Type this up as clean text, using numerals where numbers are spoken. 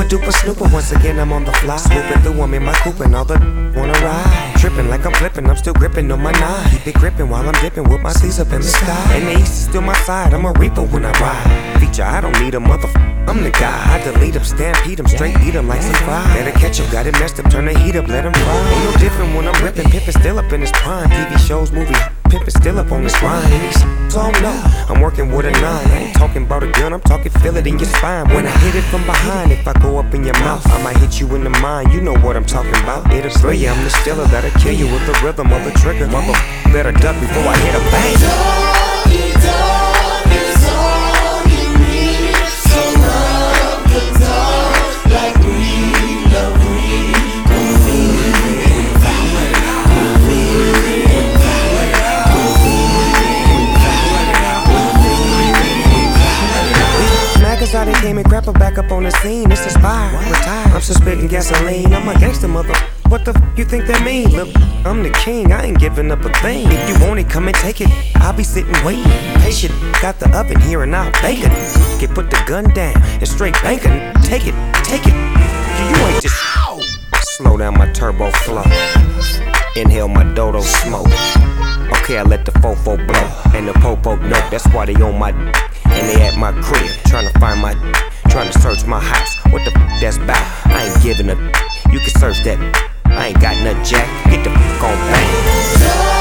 duper snooper, once again I'm on the fly. Swooping through, I'm in my coupe and all the wanna ride. Tripping like I'm flipping, I'm still gripping on my nine. Keep it gripping while I'm dipping with my C's up in the sky. And the east is still my side, I'm a reaper when I ride. Feature, I don't need a I'm the guy. I delete him, stampede him, straight eat him like some fries. Better catch him, got it messed up, turn the heat up, let him fry. Ain't no different when I'm ripping, pimpin' still up in his prime. TV shows, movie, pimpin' still up on his grind. And these don't know, I'm working with a 9. I ain't talking about a gun, I'm talking feel it in your spine. When I hit it from behind, if I go up in your mouth, I might hit you in the mind, you know what I'm talking about. It'll thrill you, I'm the stiller that'll kill you with the rhythm of the trigger. Mother, better duck before I hit a bang. How they came and crap her back up on the scene. It's inspired, retired. I'm spitting gasoline. I'm a gangster mother. What the you think that mean? Look, I'm the king. I ain't giving up a thing. If you want it, come and take it. I'll be sitting waiting, patient. Got the oven here and I'll bake it. Get put the gun down and straight banking. Take it, take it. You ain't just slow down my turbo flow. Inhale my dodo smoke. Okay, I let the fofo blow and the popo know. That's why they on my and they at my crib, tryna find my tryna search my house. What the that's bout? I ain't giving a you can search that. I ain't got nothing, Jack. Get the on bang.